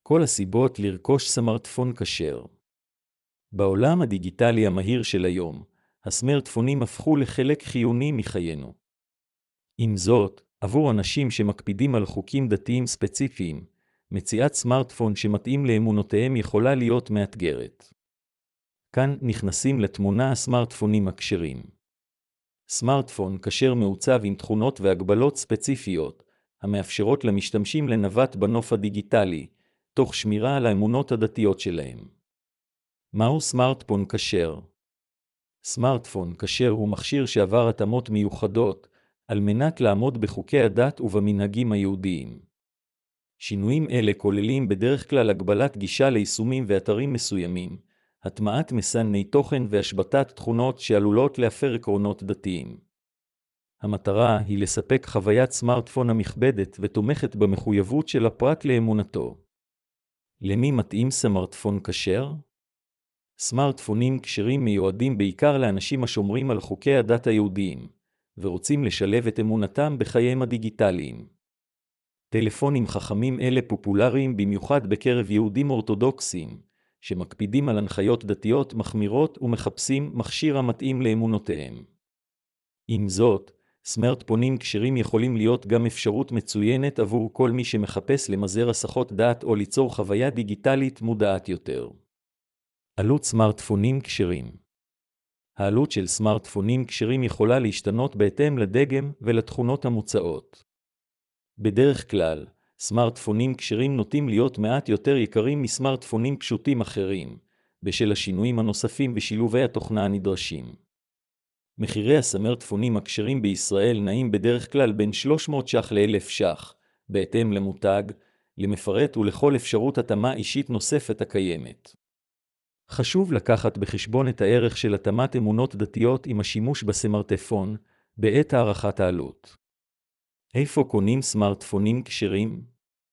כל הסיבות לרכוש סמארטפון כשר. בעולם הדיגיטלי המהיר של היום, הסמארטפונים הפכו לחלק חיוני מחיינו. עם זאת, עבור אנשים שמקפידים על חוקים דתיים ספציפיים, מציאת סמארטפון שמתאים לאמונותיהם יכולה להיות מאתגרת. כאן נכנסים לתמונה הסמארטפונים הכשרים. סמארטפון כשר מעוצב עם תכונות והגבלות ספציפיות, המאפשרות למשתמשים לנווט בנוף הדיגיטלי, תוך שמירה על האמונות הדתיות שלהם. מהו סמארטפון כשר? סמארטפון כשר הוא מכשיר שעבר התאמות מיוחדות, על מנת לעמוד בחוקי הדת ובמנהגים היהודיים. שינויים אלה כוללים בדרך כלל הגבלת גישה ליישומים ואתרים מסוימים, הטמעת מסנני תוכן והשבתת תכונות שעלולות להפר עקרונות דתיים. המטרה היא לספק חוויית סמארטפון המכבדת ותומכת במחויבות של הפרט לאמונתו. למי מתאים סמארטפון כשר? סמארטפונים כשרים מיועדים בעיקר לאנשים השומרים על חוקי הדת היהודיים, ורוצים לשלב את אמונתם בחייהם הדיגיטליים. טלפונים חכמים אלה פופולריים במיוחד בקרב יהודים אורתודוקסים, שמקפידים על הנחיות דתיות מחמירות ומחפשים מכשיר המתאים לאמונותיהם. עם זאת, סמארטפונים כשרים יכולים להיות גם אפשרות מצוינת עבור כל מי שמחפש למזער הסחות דעת או ליצור חוויה דיגיטלית מודעת יותר. עלות סמארטפונים כשרים. העלות של סמארטפונים כשרים יכולה להשתנות בהתאם לדגם ולתכונות המוצעות. בדרך כלל, סמארטפונים כשרים נוטים להיות מעט יותר יקרים מסמארטפונים פשוטים אחרים, בשל השינויים הנוספים ושילובי התוכנה הנדרשים. מחירי הסמארטפונים הכשרים בישראל נעים בדרך כלל בין 300 ש"ח ל-1,000 ש"ח, בהתאם למותג, למפרט ולכל אפשרות התאמה אישית נוספת הקיימת. חשוב לקחת בחשבון את הערך של התאמת אמונות דתיות עם השימוש בסמארטפון, בעת הערכת העלות. איפה קונים סמארטפונים כשרים?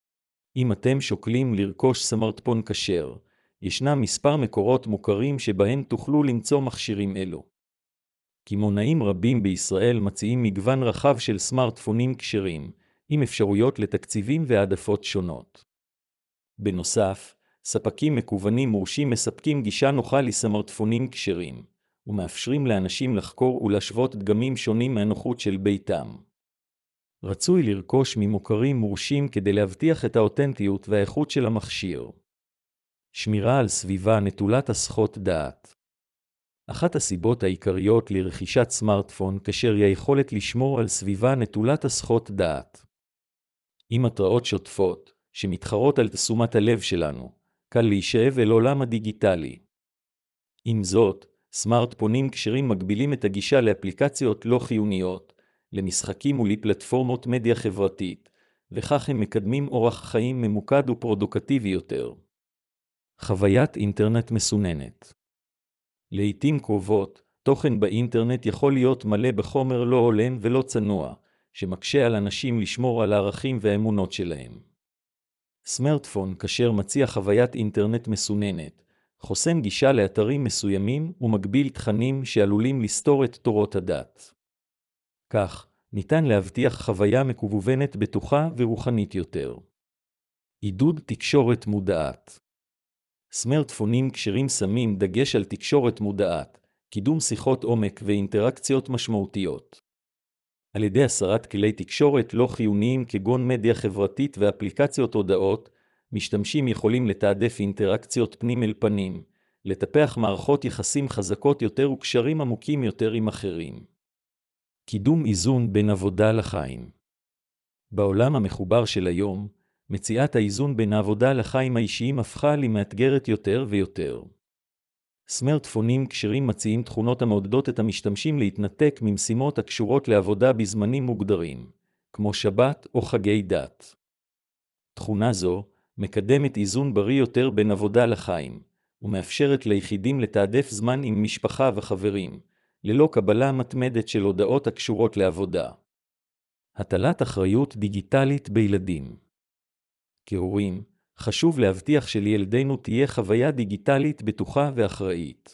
אם אתם שוקלים לרכוש סמארטפון כשר, ישנם מספר מקורות מוכרים שבהם תוכלו למצוא מכשירים אלו. קמעונאים רבים בישראל מציעים מגוון רחב של סמארטפונים כשרים, עם אפשרויות לתקציבים והעדפות שונות. בנוסף, ספקים מקוונים מורשים מספקים גישה נוחה לסמארטפונים כשרים, ומאפשרים לאנשים לחקור ולהשוות דגמים שונים מהנוחות של ביתם. רצוי לרכוש ממוכרים מורשים כדי להבטיח את האותנטיות והאיכות של המכשיר. שמירה על סביבה נטולת הסחות דעת. אחת הסיבות העיקריות לרכישת סמארטפון כשר היא היכולת לשמור על סביבה נטולת הסחות דעת. עם התראות שוטפות, שמתחרות על תשומת הלב שלנו, קל להישאב אל עולם הדיגיטלי. עם זאת, סמארטפונים כשרים מגבילים את הגישה לאפליקציות לא חיוניות, למשחקים ולפלטפורמות מדיה חברתית, וכך הם מקדמים אורח חיים ממוקד ופרודוקטיבי יותר. חוויית אינטרנט מסוננת. לעתים קרובות, תוכן באינטרנט יכול להיות מלא בחומר לא הולם ולא צנוע, שמקשה על אנשים לשמור על הערכים והאמונות שלהם. סמארטפון כשר מציע חוויית אינטרנט מסוננת, חוסם גישה לאתרים מסוימים ומגביל תכנים שעלולים לסתור את תורות הדת. כך, ניתן להבטיח חוויה מקוונת בטוחה ורוחנית יותר. עידוד תקשורת מודעת. סמארטפונים כשרים שמים דגש על תקשורת מודעת, קידום שיחות עומק ואינטראקציות משמעותיות. על ידי הסרת כלי תקשורת לא חיוניים כגון מדיה חברתית ואפליקציות הודעות, משתמשים יכולים לתעדף אינטראקציות פנים אל פנים, לטפח מערכות יחסים חזקות יותר וקשרים עמוקים יותר עם אחרים. קידום איזון בין עבודה לחיים. בעולם המחובר של היום, מציאת האיזון בין העבודה לחיים האישיים הפכה למאתגרת יותר ויותר. סמארטפונים כשרים מציעים תכונות המעודדות את המשתמשים להתנתק ממשימות הקשורות לעבודה בזמנים מוגדרים, כמו שבת או חגי דת. תכונה זו מקדמת איזון בריא יותר בין עבודה לחיים, ומאפשרת ליחידים לתעדף זמן עם משפחה וחברים, ללא קבלה מתמדת של הודעות הקשורות לעבודה. הטלת אחריות דיגיטלית בילדים. כהורים, חשוב להבטיח שלילדינו תהיה חוויה דיגיטלית בטוחה ואחראית.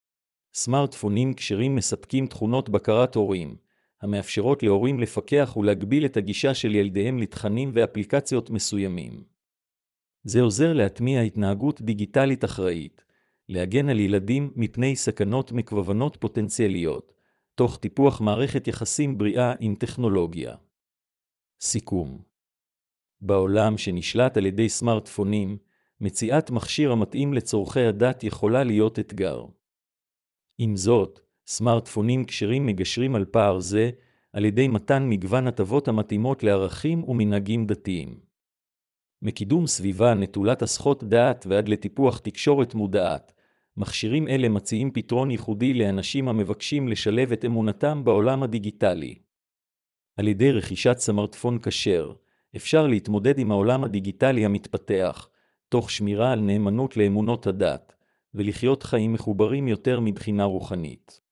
סמארטפונים כשרים מספקים תכונות בקרת הורים, המאפשרות להורים לפקח ולהגביל את הגישה של ילדיהם לתכנים ואפליקציות מסוימים. זה עוזר להטמיע התנהגות דיגיטלית אחראית, להגן על ילדים מפני סכנות מכוונות פוטנציאליות, תוך טיפוח מערכת יחסים בריאה עם טכנולוגיה. סיכום. בעולם שנשלט על ידי סמארטפונים, מציאת מכשיר המתאים לצורכי הדת יכולה להיות אתגר. עם זאת, סמארטפונים כשרים מגשרים על פער זה, על ידי מתן מגוון הטבות המתאימות לערכים ומנהגים דתיים. מקידום סביבה נטולת הסחות דעת ועד לטיפוח תקשורת מודעת, מכשירים אלה מציעים פתרון ייחודי לאנשים המבקשים לשלב את אמונתם בעולם הדיגיטלי. על ידי רכישת סמארטפון כשר, אפשר להתמודד עם העולם הדיגיטלי המתפתח, תוך שמירה על נאמנות לאמונות הדת, ולחיות חיים מחוברים יותר מבחינה רוחנית.